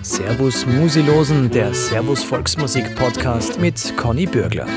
Servus Musilosen, der Servus Volksmusik Podcast mit Conny Bürgler.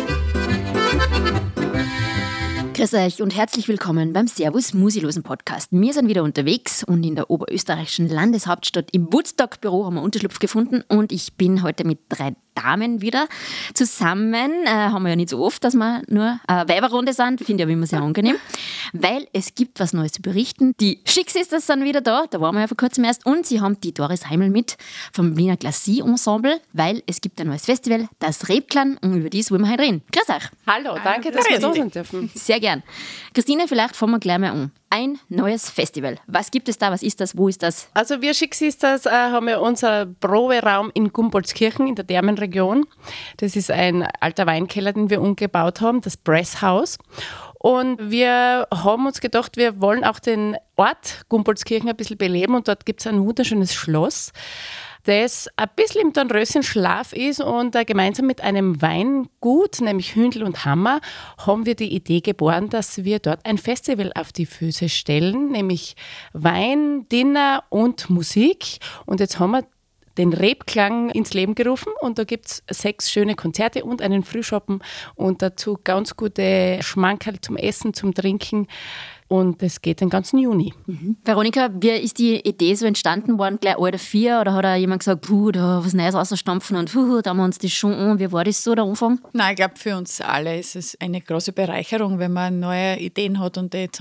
Grüß euch und herzlich willkommen beim Servus Musilosen Podcast. Wir sind wieder unterwegs und in der oberösterreichischen Landeshauptstadt im Woodstock-Büro haben wir Unterschlupf gefunden und ich bin heute mit 3 Damen wieder zusammen. Haben wir ja nicht so oft, dass wir nur eine Weiberrunde sind. Finde ich aber immer sehr angenehm, weil es gibt was Neues zu berichten. Die Chic Sisters sind wieder da waren wir ja vor kurzem erst und sie haben die Doris Heimel mit vom Wiener Glacis Ensemble, weil es gibt ein neues Festival, das Rebklang, und über dies wollen wir heute reden. Grüß euch. Hallo, danke, dass wir da sein dürfen. Sehr gern. Christine, vielleicht fangen wir gleich mal an. Ein neues Festival. Was gibt es da? Was ist das? Wo ist das? Also wir Chic Sisters haben ja unser Proberaum in Gumboldskirchen in der Thermenregion. Das ist ein alter Weinkeller, den wir umgebaut haben, das Presshaus. Und wir haben uns gedacht, wir wollen auch den Ort Gumboldskirchen ein bisschen beleben und dort gibt es ein wunderschönes Schloss, das ein bisschen im Dornröschenschlaf ist und gemeinsam mit einem Weingut, nämlich Hündel und Hammer, haben wir die Idee geboren, dass wir dort ein Festival auf die Füße stellen, nämlich Wein, Dinner und Musik. Und jetzt haben wir den Rebklang ins Leben gerufen und da gibt es 6 schöne Konzerte und einen Frühschoppen und dazu ganz gute Schmankerl zum Essen, zum Trinken. Und es geht den ganzen Juni. Veronika, wie ist die Idee so entstanden worden? Gleich alle 4? Oder hat da jemand gesagt, da was Neues rausstampfen und da haben wir uns das schon an? Wie war das so, der Anfang? Nein, ich glaube, für uns alle ist es eine große Bereicherung, wenn man neue Ideen hat und die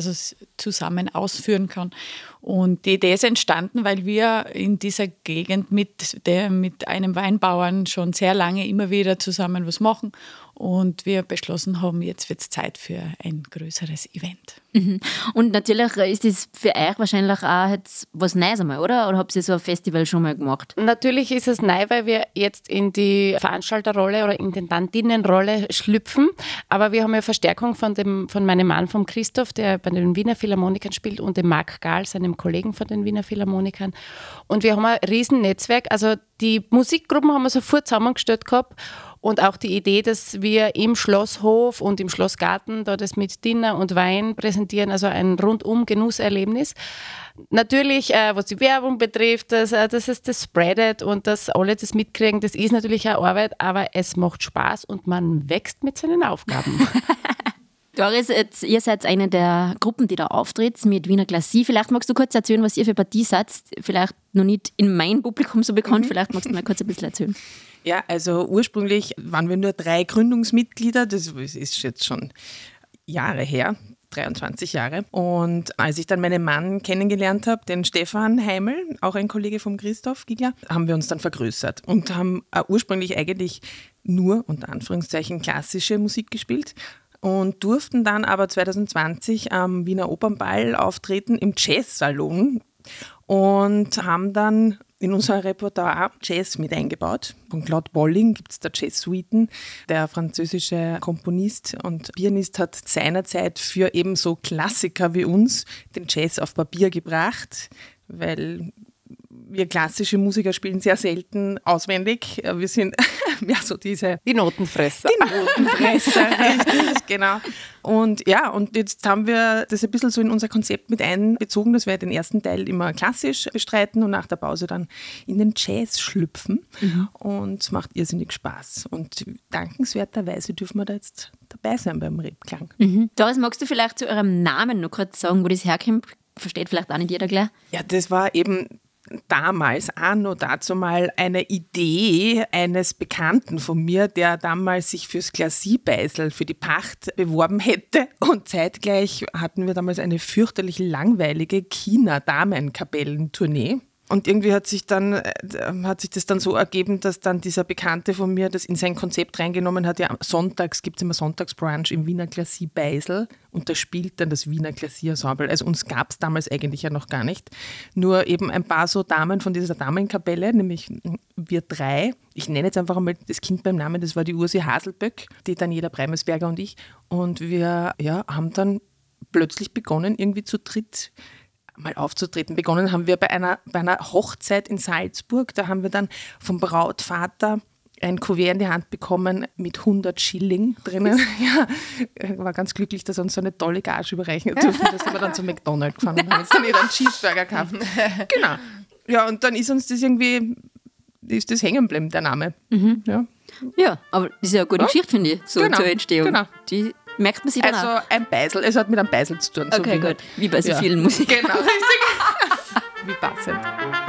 zusammen ausführen kann. Und die Idee ist entstanden, weil wir in dieser Gegend mit einem Weinbauern schon sehr lange immer wieder zusammen was machen. Und wir beschlossen haben, jetzt wird es Zeit für ein größeres Event. Und natürlich ist das für euch wahrscheinlich auch jetzt was Neues einmal, oder? Oder habt ihr so ein Festival schon mal gemacht? Natürlich ist es neu, weil wir jetzt in die Veranstalterrolle oder Intendantinnenrolle schlüpfen. Aber wir haben ja Verstärkung von meinem Mann, vom Christoph, der bei den Wiener Philharmonikern spielt, und dem Marc Gahl, seinem Kollegen von den Wiener Philharmonikern. Und wir haben ein Riesennetzwerk. Also die Musikgruppen haben wir sofort zusammengestellt gehabt. Und auch die Idee, dass wir im Schlosshof und im Schlossgarten da das mit Dinner und Wein präsentieren, also ein rundum Genusserlebnis. Natürlich, was die Werbung betrifft, dass es das spreadet und dass alle das mitkriegen, das ist natürlich auch Arbeit, aber es macht Spaß und man wächst mit seinen Aufgaben. Doris, ihr seid eine der Gruppen, die da auftritt mit Wiener Glacis. Vielleicht magst du kurz erzählen, was ihr für Partie seid. Vielleicht noch nicht in meinem Publikum so bekannt. Vielleicht magst du mal kurz ein bisschen erzählen. Ja, also ursprünglich waren wir nur 3 Gründungsmitglieder. Das ist jetzt schon Jahre her. 23 Jahre. Und als ich dann meinen Mann kennengelernt habe, den Stefan Heimel, auch ein Kollege vom Christoph Giegler, haben wir uns dann vergrößert und haben ursprünglich eigentlich nur, unter Anführungszeichen, klassische Musik gespielt und durften dann aber 2020 am Wiener Opernball auftreten im Jazzsalon und haben dann in unser Repertoire Jazz mit eingebaut. Von Claude Bolling gibt es da Jazz-Suiten. Der französische Komponist und Pianist hat seinerzeit für eben so Klassiker wie uns den Jazz auf Papier gebracht, weil wir klassische Musiker spielen sehr selten auswendig. Wir sind ja so die Notenfresser. Die Notenfresser, richtig, genau. Und jetzt haben wir das ein bisschen so in unser Konzept mit einbezogen, dass wir den ersten Teil immer klassisch bestreiten und nach der Pause dann in den Jazz schlüpfen. Und es macht irrsinnig Spaß. Und dankenswerterweise dürfen wir da jetzt dabei sein beim Rebklang. Doris, magst du vielleicht zu eurem Namen noch kurz sagen, wo das herkommt? Versteht vielleicht auch nicht jeder gleich. Ja, das war eben damals, dazu mal eine Idee eines Bekannten von mir, der damals sich fürs Glacis-Beisel, für die Pacht beworben hätte. Und zeitgleich hatten wir damals eine fürchterlich langweilige China-Damenkapellentournee. Und irgendwie hat sich das dann so ergeben, dass dann dieser Bekannte von mir das in sein Konzept reingenommen hat. Ja, sonntags gibt es immer Sonntagsbrunch im Wiener Glacis Beisel und da spielt dann das Wiener Glacis Ensemble. Also uns gab es damals eigentlich ja noch gar nicht. Nur eben ein paar so Damen von dieser Damenkapelle, nämlich wir 3. Ich nenne jetzt einfach einmal das Kind beim Namen, das war die Ursi Haselböck, die Daniela Breimesberger und ich. Und wir haben dann plötzlich begonnen, irgendwie zu dritt mal aufzutreten. Begonnen haben wir bei einer Hochzeit in Salzburg. Da haben wir dann vom Brautvater ein Kuvert in die Hand bekommen mit 100 Schilling drinnen. Ja, war ganz glücklich, dass er uns so eine tolle Gage überreichen durften. Da sind wir dann zu McDonald's gefahren und haben uns dann jeder einen Cheeseburger gekauft. Genau. Ja, und dann ist uns das irgendwie, ist das hängen geblieben, der Name. Ja. Ja, aber das ist ja eine gute Geschichte, finde ich, so Genau, zur Entstehung. genau. Die merkt man sich dann auch. Also ein Beisel, es hat mit einem Beisel zu tun. Okay, gut. Wie bei so vielen Musikern. Genau, richtig. Wie passend.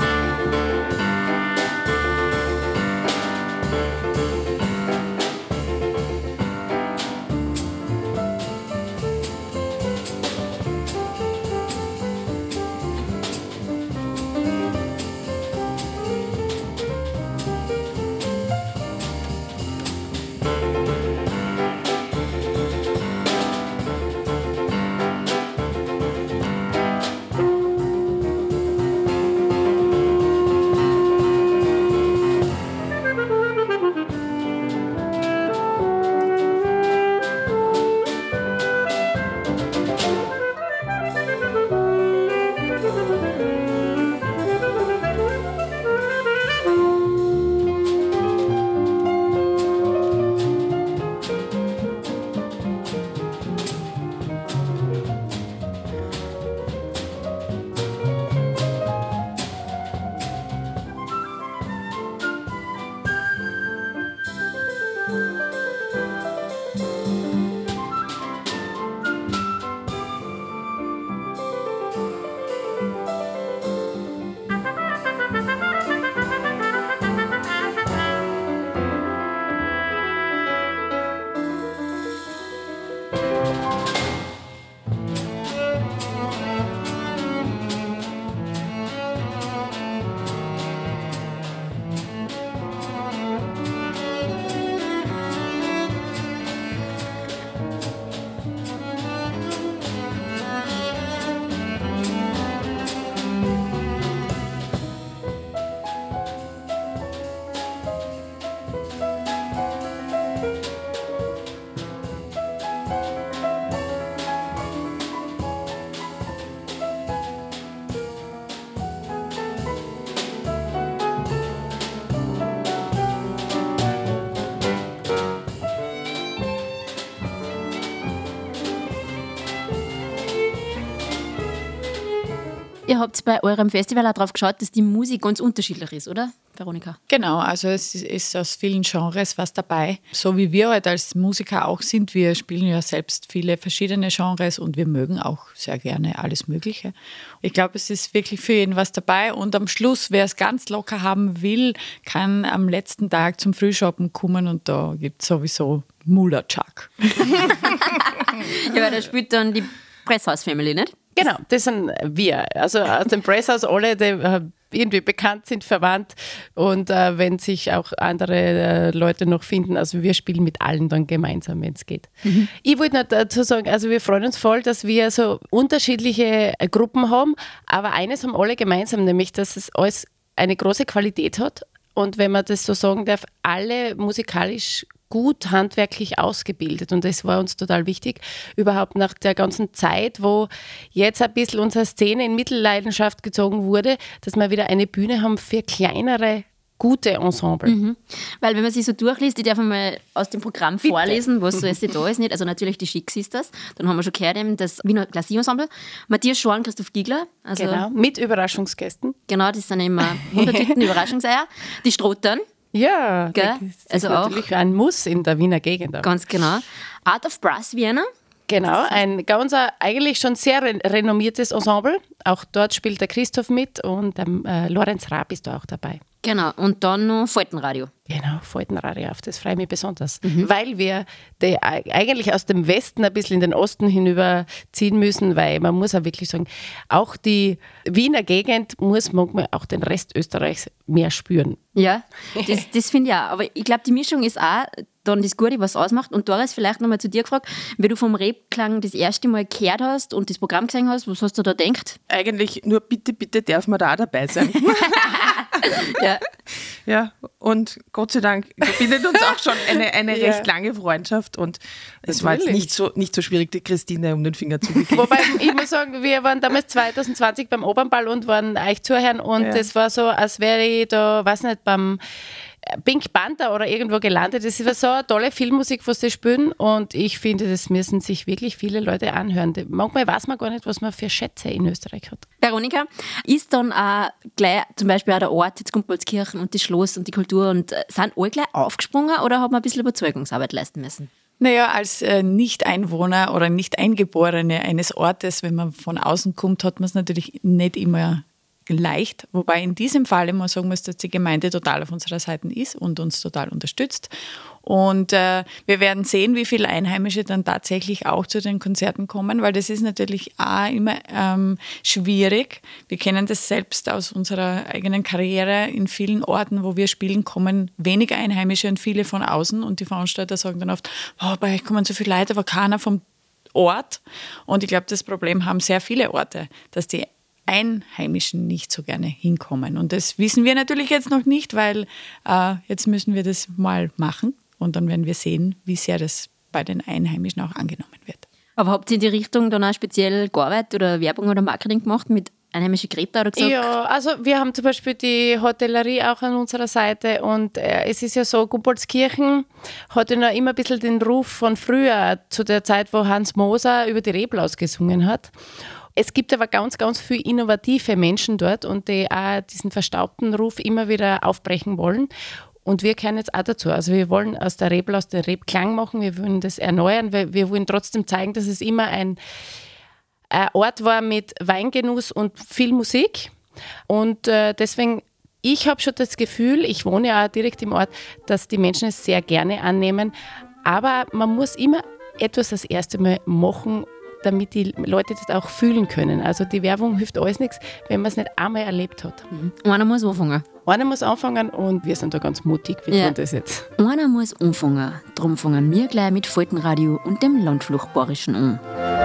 Ihr habt bei eurem Festival auch darauf geschaut, dass die Musik ganz unterschiedlich ist, oder, Veronika? Genau, also es ist aus vielen Genres was dabei. So wie wir halt als Musiker auch sind, wir spielen ja selbst viele verschiedene Genres und wir mögen auch sehr gerne alles Mögliche. Ich glaube, es ist wirklich für jeden was dabei und am Schluss, wer es ganz locker haben will, kann am letzten Tag zum Frühshoppen kommen und da gibt es sowieso Mullerchuck. Ja, weil da spielt dann die Presshaus-Family, nicht? Genau, das sind wir. Also aus dem Presshaus alle, die irgendwie bekannt sind, verwandt und wenn sich auch andere Leute noch finden, also wir spielen mit allen dann gemeinsam, wenn es geht. Ich wollte noch dazu sagen, also wir freuen uns voll, dass wir so unterschiedliche Gruppen haben, aber eines haben alle gemeinsam, nämlich, dass es alles eine große Qualität hat und wenn man das so sagen darf, alle musikalisch gut handwerklich ausgebildet und das war uns total wichtig, überhaupt nach der ganzen Zeit, wo jetzt ein bisschen unsere Szene in Mittelleidenschaft gezogen wurde, dass wir wieder eine Bühne haben für kleinere, gute Ensemble. Weil wenn man sich so durchliest, ich darf mal aus dem Programm vorlesen, was so da ist, nicht? Also natürlich die Chic Sisters, dann haben wir schon gehört, eben das Wiener Klassierensemble, Matthias Schorn, Christoph Giegler. Also, Genau, mit Überraschungsgästen. Genau, das sind immer 100 Tüten Überraschungseier. Die Strottern. Ja, Gell? das ist Also natürlich ein Muss in der Wiener Gegend. Auch. Ganz genau. Art of Brass Vienna. Genau, ein ganz eigentlich schon sehr renommiertes Ensemble. Auch dort spielt der Christoph mit und der Lorenz Raab ist da auch dabei. Genau, und dann noch Faltenradio. Genau, Faltenradio auf, das freut mich besonders. Weil wir eigentlich aus dem Westen ein bisschen in den Osten hinüberziehen müssen, weil man muss auch wirklich sagen, auch die Wiener Gegend muss manchmal auch den Rest Österreichs mehr spüren. Ja, das finde ich auch. Aber ich glaube, die Mischung ist auch dann das Gute, was ausmacht. Und Doris, vielleicht nochmal zu dir gefragt, wenn du vom Rebklang das erste Mal gehört hast und das Programm gesehen hast, was hast du da gedacht? Eigentlich nur bitte darf man da auch dabei sein. Ja. Ja, und Gott sei Dank verbindet uns auch schon eine recht lange Freundschaft und es war jetzt nicht so schwierig, die Christine um den Finger zu wickeln. Wobei, ich muss sagen, wir waren damals 2020 beim Opernball und waren euch zuhören und es war so, als wäre ich da, weiß nicht, beim Pink Panther oder irgendwo gelandet. Das ist so eine tolle Filmmusik, was die spielen und ich finde, das müssen sich wirklich viele Leute anhören. Manchmal weiß man gar nicht, was man für Schätze in Österreich hat. Veronika, ist dann auch gleich zum Beispiel auch der Ort, jetzt Gumpoldskirchen und das Schloss und die Kultur und sind alle gleich aufgesprungen oder hat man ein bisschen Überzeugungsarbeit leisten müssen? Naja, als Nicht-Einwohner oder Nicht-Eingeborene eines Ortes, wenn man von außen kommt, hat man es natürlich nicht immer leicht. Wobei in diesem Fall man sagen muss, dass die Gemeinde total auf unserer Seite ist und uns total unterstützt. Und wir werden sehen, wie viele Einheimische dann tatsächlich auch zu den Konzerten kommen, weil das ist natürlich auch immer schwierig. Wir kennen das selbst aus unserer eigenen Karriere. In vielen Orten, wo wir spielen, kommen weniger Einheimische und viele von außen. Und die Veranstalter sagen dann oft, bei euch kommen so viele Leute, aber keiner vom Ort. Und ich glaube, das Problem haben sehr viele Orte, dass die Einheimischen nicht so gerne hinkommen. Und das wissen wir natürlich jetzt noch nicht, weil jetzt müssen wir das mal machen und dann werden wir sehen, wie sehr das bei den Einheimischen auch angenommen wird. Aber habt ihr in die Richtung dann auch speziell gearbeitet oder Werbung oder Marketing gemacht mit einheimischen Greta oder gesagt? Ja, also wir haben zum Beispiel die Hotellerie auch an unserer Seite und es ist ja so, Gumpoldskirchen hat ja noch immer ein bisschen den Ruf von früher, zu der Zeit, wo Hans Moser über die Reblaus gesungen hat. Es gibt aber ganz, ganz viele innovative Menschen dort und die auch diesen verstaubten Ruf immer wieder aufbrechen wollen. Und wir gehören jetzt auch dazu. Also wir wollen aus der Reblaus den Rebklang machen, wir wollen das erneuern, weil wir wollen trotzdem zeigen, dass es immer ein Ort war mit Weingenuss und viel Musik. Und deswegen, ich habe schon das Gefühl, ich wohne ja auch direkt im Ort, dass die Menschen es sehr gerne annehmen. Aber man muss immer etwas das erste Mal machen, damit die Leute das auch fühlen können. Also die Werbung hilft alles nichts, wenn man es nicht einmal erlebt hat. Einer muss anfangen. Einer muss anfangen und wir sind da ganz mutig, wir tun das jetzt. Einer muss anfangen. Darum fangen wir gleich mit Faltenradio und dem Landflucht-Bayerischen an.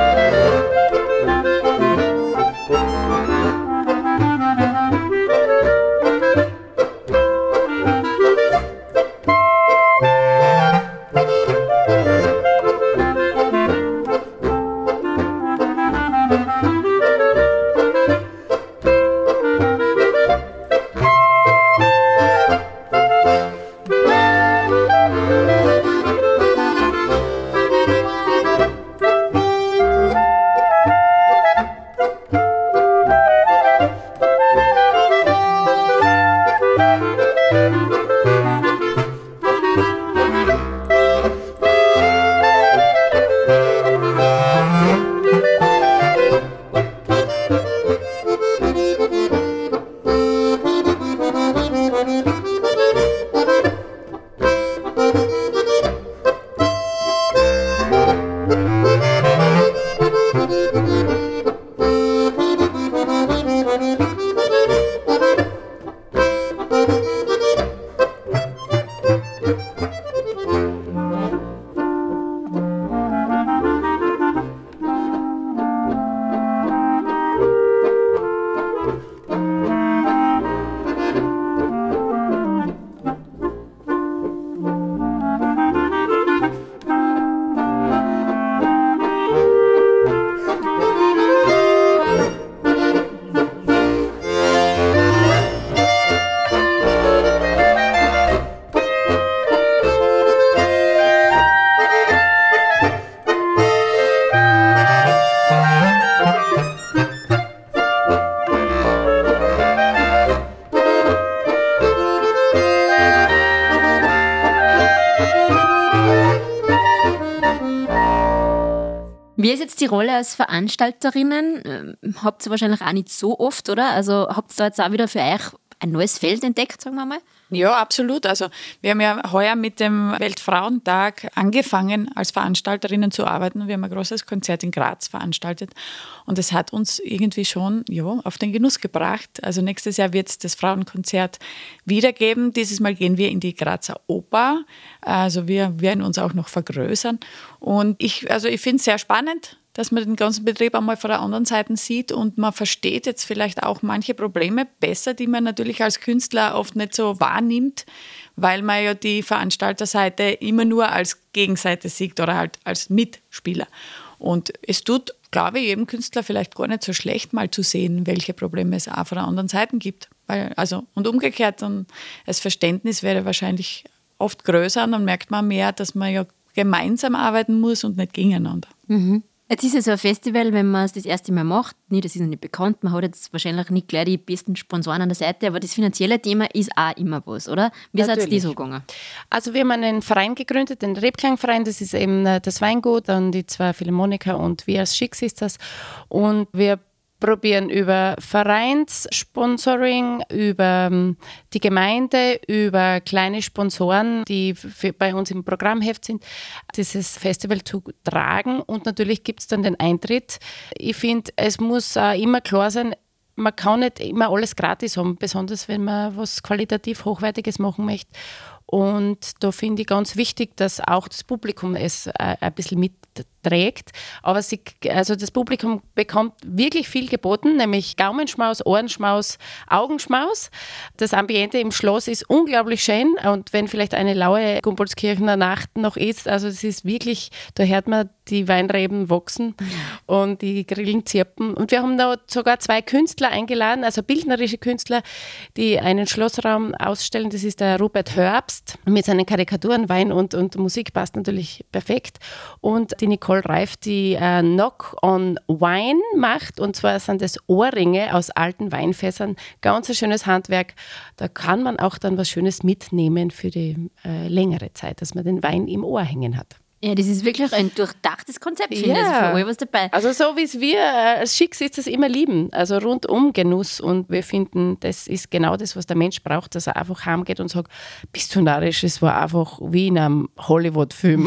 Wie ist jetzt die Rolle als Veranstalterinnen? Habt ihr wahrscheinlich auch nicht so oft, oder? Also habt ihr da jetzt auch wieder für euch ein neues Feld entdeckt, sagen wir mal? Ja, absolut. Also wir haben ja heuer mit dem Weltfrauentag angefangen, als Veranstalterinnen zu arbeiten. Wir haben ein großes Konzert in Graz veranstaltet und es hat uns irgendwie schon auf den Genuss gebracht. Also nächstes Jahr wird es das Frauenkonzert wiedergeben. Dieses Mal gehen wir in die Grazer Oper. Also wir werden uns auch noch vergrößern. Und ich finde es sehr spannend, dass man den ganzen Betrieb einmal von der anderen Seite sieht und man versteht jetzt vielleicht auch manche Probleme besser, die man natürlich als Künstler oft nicht so wahrnimmt, weil man ja die Veranstalterseite immer nur als Gegenseite sieht oder halt als Mitspieler. Und es tut, glaube ich, jedem Künstler vielleicht gar nicht so schlecht, mal zu sehen, welche Probleme es auch von der anderen Seite gibt. Und umgekehrt, dann das Verständnis wäre wahrscheinlich oft größer und dann merkt man mehr, dass man ja gemeinsam arbeiten muss und nicht gegeneinander. Jetzt ist ja so ein Festival, wenn man es das erste Mal macht, das ist noch nicht bekannt, man hat jetzt wahrscheinlich nicht gleich die besten Sponsoren an der Seite, aber das finanzielle Thema ist auch immer was, oder? Wie seid ihr so gegangen? Also wir haben einen Verein gegründet, den Rebklangverein, das ist eben das Weingut, dann die 2 Philharmoniker und wir als Schicks ist das. Und wir probieren über Vereinssponsoring, über die Gemeinde, über kleine Sponsoren, die bei uns im Programmheft sind, dieses Festival zu tragen. Und natürlich gibt es dann den Eintritt. Ich finde, es muss immer klar sein, man kann nicht immer alles gratis haben, besonders wenn man was qualitativ Hochwertiges machen möchte. Und da finde ich ganz wichtig, dass auch das Publikum es ein bisschen mitträgt. Aber das Publikum bekommt wirklich viel geboten, nämlich Gaumenschmaus, Ohrenschmaus, Augenschmaus. Das Ambiente im Schloss ist unglaublich schön. Und wenn vielleicht eine laue Gumboldskirchener Nacht noch ist, also es ist wirklich, da hört man die Weinreben wachsen und die Grillen zirpen. Und wir haben da sogar 2 Künstler eingeladen, also bildnerische Künstler, die einen Schlossraum ausstellen. Das ist der Rupert Herbst mit seinen Karikaturen. Wein und Musik passt natürlich perfekt. Und die Nicole Reif, die Knock on Wine macht. Und zwar sind das Ohrringe aus alten Weinfässern. Ganz ein schönes Handwerk. Da kann man auch dann was Schönes mitnehmen für die längere Zeit, dass man den Wein im Ohr hängen hat. Ja, das ist wirklich ein durchdachtes Konzept, finde ich. Also für alle was dabei. Also so wie es wir als Schicks ist das immer lieben. Also rundum Genuss. Und wir finden, das ist genau das, was der Mensch braucht, dass er einfach heimgeht und sagt, bist du narrisch, es war einfach wie in einem Hollywood-Film.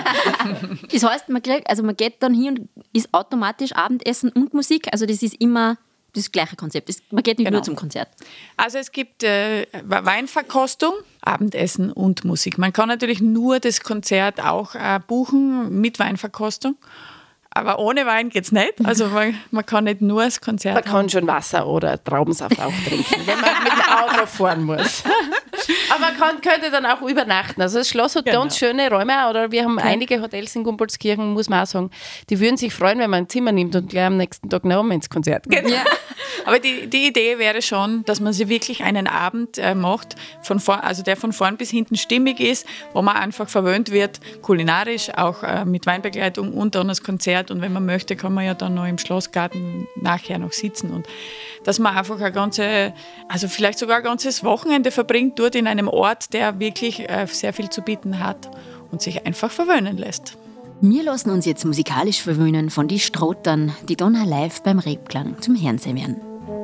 Das heißt, man geht dann hin und ist automatisch Abendessen und Musik. Also das ist immer das gleiche Konzept. Man geht nicht nur zum Konzert. Also es gibt Weinverkostung, Abendessen und Musik. Man kann natürlich nur das Konzert auch buchen mit Weinverkostung. Aber ohne Wein geht es nicht. Also man kann nicht nur das Konzert Man kann schon Wasser oder Traubensaft auch trinken, wenn man mit dem Auto fahren muss. Aber man könnte dann auch übernachten. Also das Schloss hat ganz schöne Räume. Oder wir haben einige Hotels in Gumboldskirchen, muss man auch sagen. Die würden sich freuen, wenn man ein Zimmer nimmt und gleich am nächsten Tag noch ins Konzert geht. Ja. Aber die Idee wäre schon, dass man sich wirklich einen Abend macht, der von vorn bis hinten stimmig ist, wo man einfach verwöhnt wird, kulinarisch, auch mit Weinbegleitung und dann das Konzert. Und wenn man möchte, kann man ja dann noch im Schlossgarten nachher noch sitzen. Und dass man einfach vielleicht sogar ein ganzes Wochenende verbringt dort in einem Ort, der wirklich sehr viel zu bieten hat und sich einfach verwöhnen lässt. Wir lassen uns jetzt musikalisch verwöhnen von die Strottern, die dann auch live beim Rebklang zum Herrnsehen werden.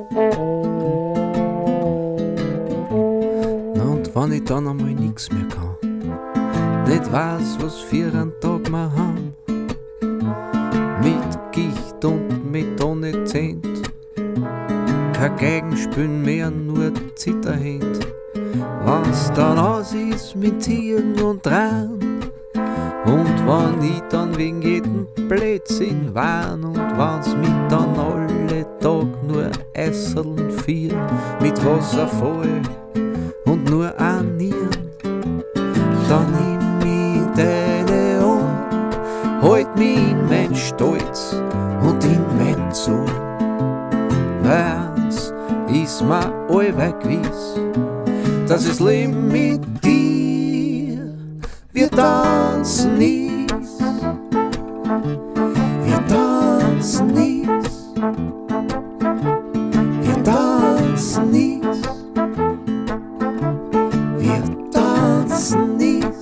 Und wenn ich dann einmal nichts mehr kann, nicht weiß, was für einen Tag wir haben, mit Gicht und mit Donezent, kein Geigenspielen mehr, nur Zitterhand, was dann aus ist mit Tieren und Tran. Und wenn ich dann wegen jedem Blödsinn warn und wenn's mich dann alle Tag nur Esseln fiel, mit Wasser voll und nur anieren, dann nimm mich deine Hand, halt mich in mein Stolz und in mein Zorn. Weil's ist mir allweil gewiss, dass das Leben mit dir wir tanzen ist, wir tanzen ist, wir tanzen ist, wir tanzen ist.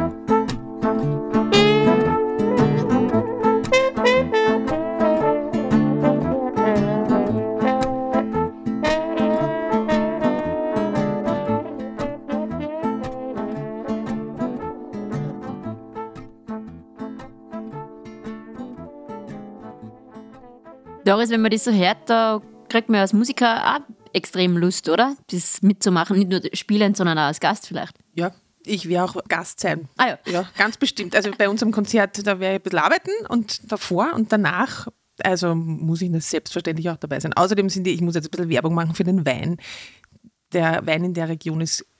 Doris, wenn man das so hört, da kriegt man als Musiker auch extrem Lust, oder? Das mitzumachen, nicht nur spielen, sondern auch als Gast vielleicht. Ja, ich werde auch Gast sein. Ah ja. Ja, ganz bestimmt. Also bei unserem Konzert, da werde ich ein bisschen arbeiten und davor und danach, also muss ich selbstverständlich auch dabei sein. Außerdem ich muss jetzt ein bisschen Werbung machen für den Wein. Der Wein in der Region ist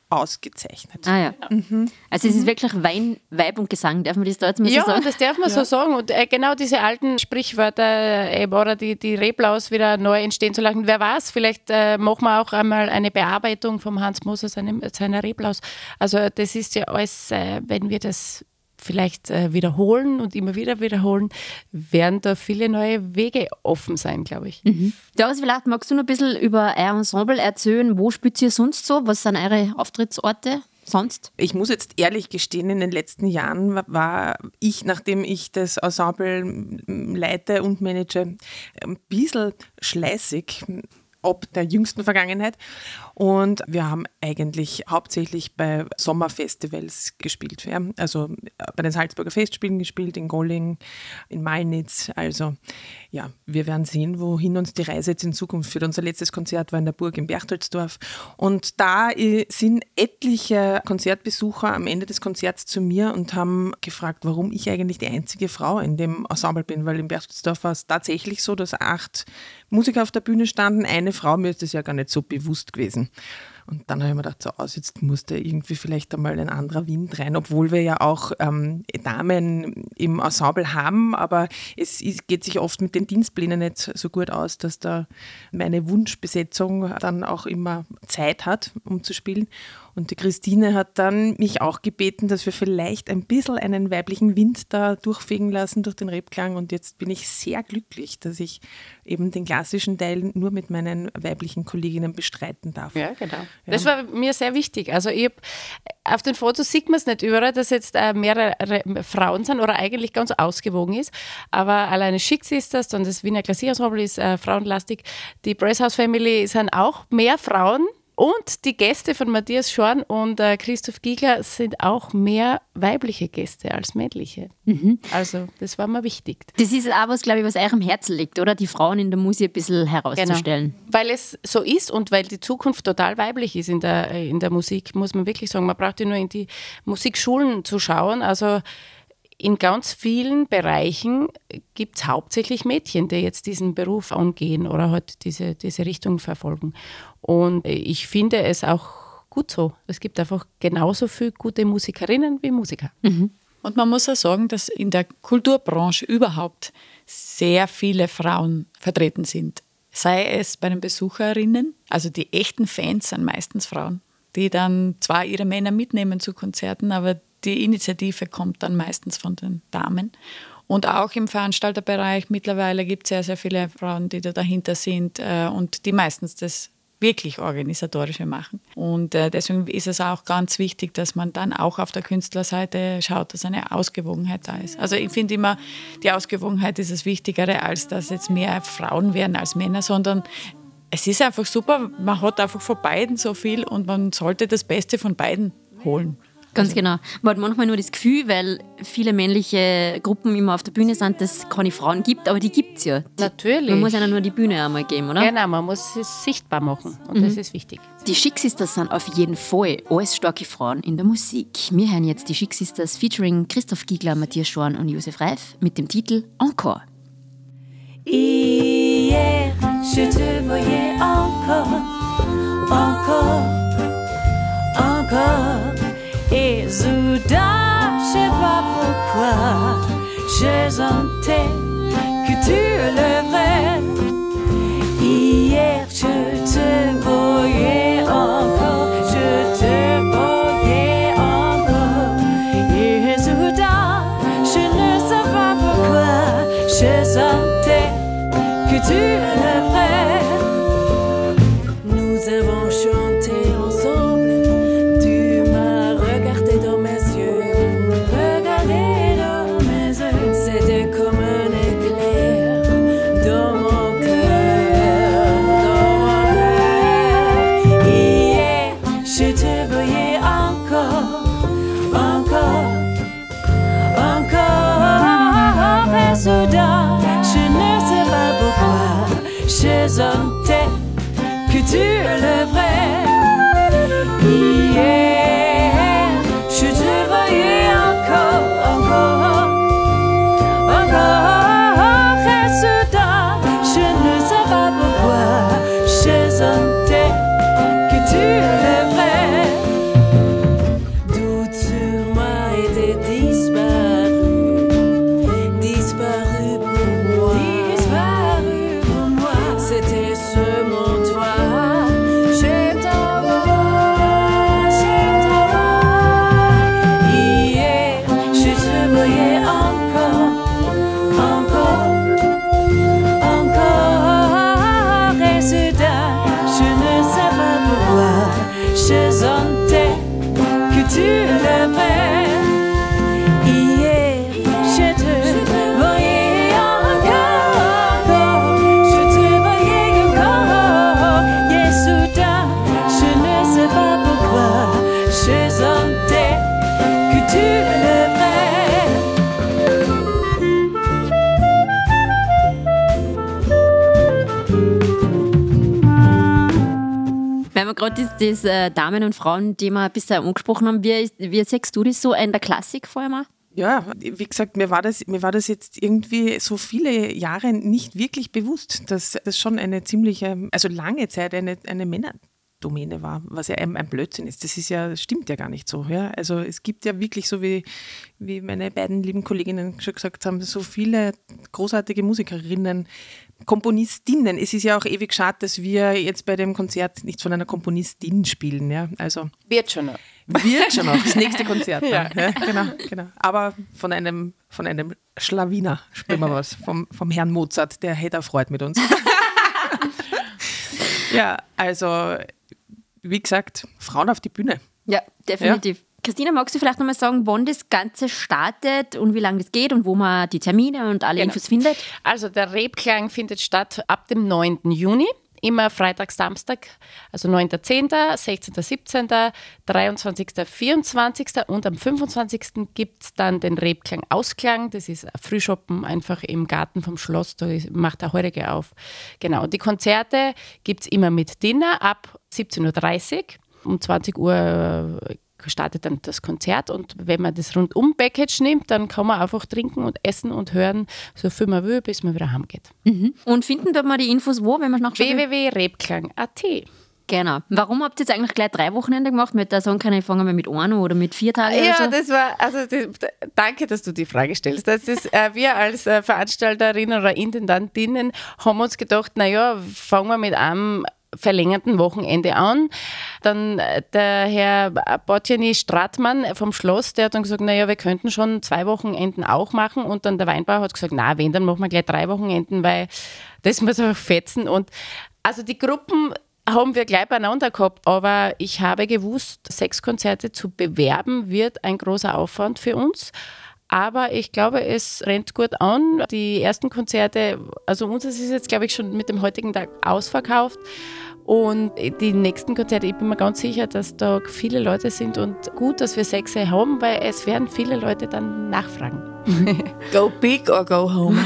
ausgezeichnet. Ah ja. Also es ist wirklich Wein, Weib und Gesang, darf man das da jetzt mal so sagen? Ja, das darf man so sagen. Und genau diese alten Sprichwörter oder die Reblaus wieder neu entstehen zu lassen. Wer weiß, vielleicht machen wir auch einmal eine Bearbeitung vom Hans Moser seiner Reblaus. Also das ist ja alles, wenn wir das vielleicht wiederholen und immer wieder wiederholen, werden da viele neue Wege offen sein, glaube ich. Doris, vielleicht magst du noch ein bisschen über euer Ensemble erzählen. Wo spielt ihr sonst so? Was sind eure Auftrittsorte sonst? Ich muss jetzt ehrlich gestehen, in den letzten Jahren war ich, nachdem ich das Ensemble leite und manage, ein bisschen schleißig ob der jüngsten Vergangenheit. Und wir haben eigentlich hauptsächlich bei Sommerfestivals gespielt. Ja? Also bei den Salzburger Festspielen gespielt, in Golling, in Malnitz. Also ja, wir werden sehen, wohin uns die Reise jetzt in Zukunft führt. Unser letztes Konzert war in der Burg in Berchtoldsdorf. Und da sind etliche Konzertbesucher am Ende des Konzerts zu mir und haben gefragt, warum ich eigentlich die einzige Frau in dem Ensemble bin. Weil in Berchtoldsdorf war es tatsächlich so, dass 8 Musiker auf der Bühne standen, eine Frau, mir ist das ja gar nicht so bewusst gewesen. Und dann habe ich mir gedacht, so jetzt musste irgendwie vielleicht einmal ein anderer Wind rein, obwohl wir ja auch Damen im Ensemble haben, aber es geht sich oft mit den Dienstplänen nicht so gut aus, dass da meine Wunschbesetzung dann auch immer Zeit hat, um zu spielen. Und die Christine hat dann mich auch gebeten, dass wir vielleicht ein bisschen einen weiblichen Wind da durchfegen lassen durch den Rebklang. Und jetzt bin ich sehr glücklich, dass ich eben den klassischen Teil nur mit meinen weiblichen Kolleginnen bestreiten darf. Ja, genau. Ja. Das war mir sehr wichtig. Also auf den Fotos sieht man es nicht überall, dass jetzt mehrere Frauen sind oder eigentlich ganz ausgewogen ist. Aber alleine Schicks ist das und das Wiener Klavierensemble ist frauenlastig. Die Brass House Family sind auch mehr Frauen. Und die Gäste von Matthias Schorn und Christoph Giegler sind auch mehr weibliche Gäste als männliche. Also das war mir wichtig. Das ist auch was, glaube ich, was euch am Herzen liegt, oder? Die Frauen in der Musik ein bisschen herauszustellen. Genau. Weil es so ist und weil die Zukunft total weiblich ist in der Musik, muss man wirklich sagen. Man braucht ja nur in die Musikschulen zu schauen. Also in ganz vielen Bereichen gibt es hauptsächlich Mädchen, die jetzt diesen Beruf angehen oder halt diese Richtung verfolgen. Und ich finde es auch gut so. Es gibt einfach genauso viele gute Musikerinnen wie Musiker. Und man muss auch sagen, dass in der Kulturbranche überhaupt sehr viele Frauen vertreten sind. Sei es bei den Besucherinnen, also die echten Fans sind meistens Frauen, die dann zwar ihre Männer mitnehmen zu Konzerten, aber die Initiative kommt dann meistens von den Damen. Und auch im Veranstalterbereich mittlerweile gibt es sehr, sehr viele Frauen, die da dahinter sind und die meistens das wirklich Organisatorische machen. Und deswegen ist es auch ganz wichtig, dass man dann auch auf der Künstlerseite schaut, dass eine Ausgewogenheit da ist. Also ich finde immer, die Ausgewogenheit ist das Wichtigere, als dass jetzt mehr Frauen werden als Männer, sondern es ist einfach super, man hat einfach von beiden so viel und man sollte das Beste von beiden holen. Ganz genau. Man hat manchmal nur das Gefühl, weil viele männliche Gruppen immer auf der Bühne sind, dass es keine Frauen gibt, aber die gibt es ja. Natürlich. Man muss ihnen nur die Bühne einmal geben, oder? Genau, man muss es sichtbar machen und das ist wichtig. Die Chic Sisters sind auf jeden Fall alles starke Frauen in der Musik. Wir hören jetzt die Chic Sisters featuring Christoph Giegler, Matthias Schorn und Josef Reif mit dem Titel Encore. Hier, je te voyais encore, encore, encore. Et soudain, je sais pas pourquoi, je sentais que tu es le vrai. Hier, je te voyais encore, je te voyais encore. Et soudain, je ne sais pas pourquoi, je sentais que tu es le vrai. Nous avons chanté ensemble. Je sentais que tu es le vrai. Hier, je te voyais encore, encore, encore. Et soudain, je ne sais pas pourquoi, je sentais que tu es le vrai. gerade das Damen- und Frauenthema ein bisschen angesprochen haben. Wie siehst du das so in der Klassik vor allem auch? Ja, wie gesagt, mir war das jetzt irgendwie so viele Jahre nicht wirklich bewusst, dass das schon eine ziemliche, also lange Zeit eine Männerdomäne war, was ja ein Blödsinn ist. Das stimmt ja gar nicht so. Ja? Also es gibt ja wirklich, so wie meine beiden lieben Kolleginnen schon gesagt haben, so viele großartige Musikerinnen, Komponistinnen. Es ist ja auch ewig schade, dass wir jetzt bei dem Konzert nicht von einer Komponistin spielen. Ja? Also Wird schon noch. Wird schon noch, das nächste Konzert. Ja. Ja, genau. Aber von einem Schlawiner spielen wir was, vom Herrn Mozart, der hätte auch Freude mit uns. Ja, also wie gesagt, Frauen auf die Bühne. Ja, definitiv. Ja. Christina, magst du vielleicht nochmal sagen, wann das Ganze startet und wie lange das geht und wo man die Termine und alle Infos findet? Also der Rebklang findet statt ab dem 9. Juni. Immer Freitag, Samstag, also 9.10., 16., 17., 23., 24. und am 25. gibt es dann den Rebklang Ausklang. Das ist ein Frühschoppen einfach im Garten vom Schloss, da macht der Heurige auf. Genau, die Konzerte gibt es immer mit Dinner ab 17.30 Uhr. Um 20 Uhr startet dann das Konzert und wenn man das Rundum-Package nimmt, dann kann man einfach trinken und essen und hören, so viel man will, bis man wieder heimgeht. Mhm. Und finden dort mal die Infos wo, wenn man nachschaut? www.rebklang.at. Genau. Warum habt ihr jetzt eigentlich gleich 3 Wochenende gemacht? Mit der sagen kann ich fangen wir mit 1 oder mit 4 Tagen ja, oder so? Das war, danke, dass du die Frage stellst. Das ist, wir als Veranstalterinnen oder Intendantinnen haben uns gedacht, naja, fangen wir mit einem verlängerten Wochenende an. Dann der Herr Botjani Stratmann vom Schloss, der hat dann gesagt, naja, wir könnten schon 2 Wochenenden auch machen und dann der Weinbauer hat gesagt, na, wenn, dann machen wir gleich 3 Wochenenden, weil das muss einfach fetzen. Und also die Gruppen haben wir gleich beieinander gehabt, aber ich habe gewusst, 6 Konzerte zu bewerben wird ein großer Aufwand für uns. Aber ich glaube, es rennt gut an. Die ersten Konzerte, also unseres ist jetzt, glaube ich, schon mit dem heutigen Tag ausverkauft. Und die nächsten Konzerte, ich bin mir ganz sicher, dass da viele Leute sind und gut, dass wir 6 haben, weil es werden viele Leute dann nachfragen. Go big or go home.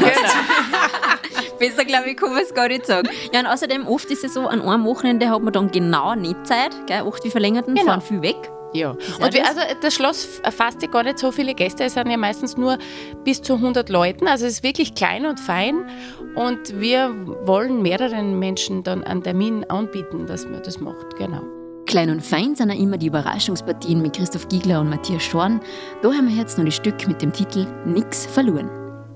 Besser, glaube ich, kann man es gar nicht sagen. Ja, und außerdem, oft ist es so, an einem Wochenende hat man dann genau nicht Zeit. Gell? Oft die Verlängerten fahren viel weg. Ja, und also das Schloss erfasst ja gar nicht so viele Gäste, es sind ja meistens nur bis zu 100 Leuten, also es ist wirklich klein und fein und wir wollen mehreren Menschen dann einen Termin anbieten, dass man das macht, genau. Klein und fein sind auch immer die Überraschungspartien mit Christoph Giegler und Matthias Schorn. Da haben wir jetzt noch ein Stück mit dem Titel Nix verloren.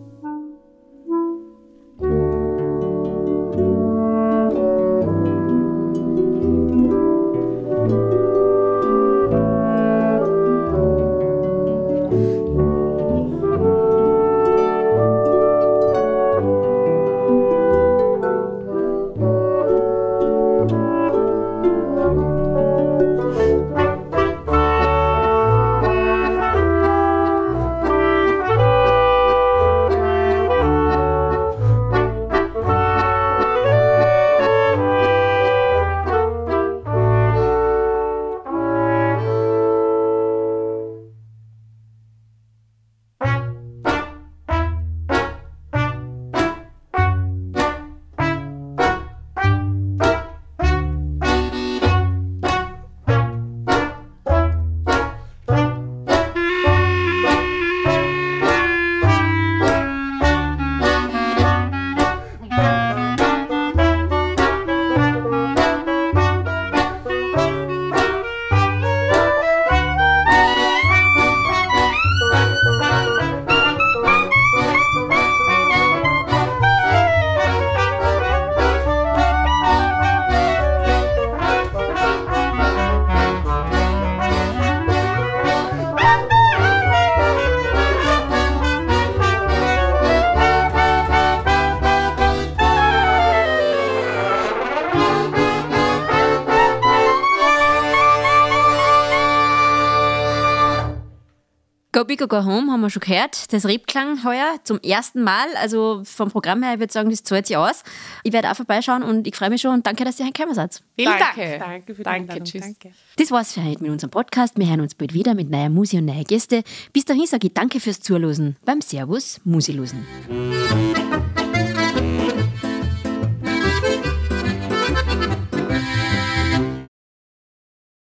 Go Big or Go Home haben wir schon gehört. Das Rebklang heuer zum ersten Mal. Also vom Programm her, ich würde sagen, das zahlt sich aus. Ich werde auch vorbeischauen und ich freue mich schon und danke, dass ihr gekommen seid. Vielen Dank. Danke für die Einladung. Tschüss. Danke. Das war's für heute mit unserem Podcast. Wir hören uns bald wieder mit neuer Musik und neuen Gästen. Bis dahin sage ich danke fürs Zuhören beim Servus Musilosen.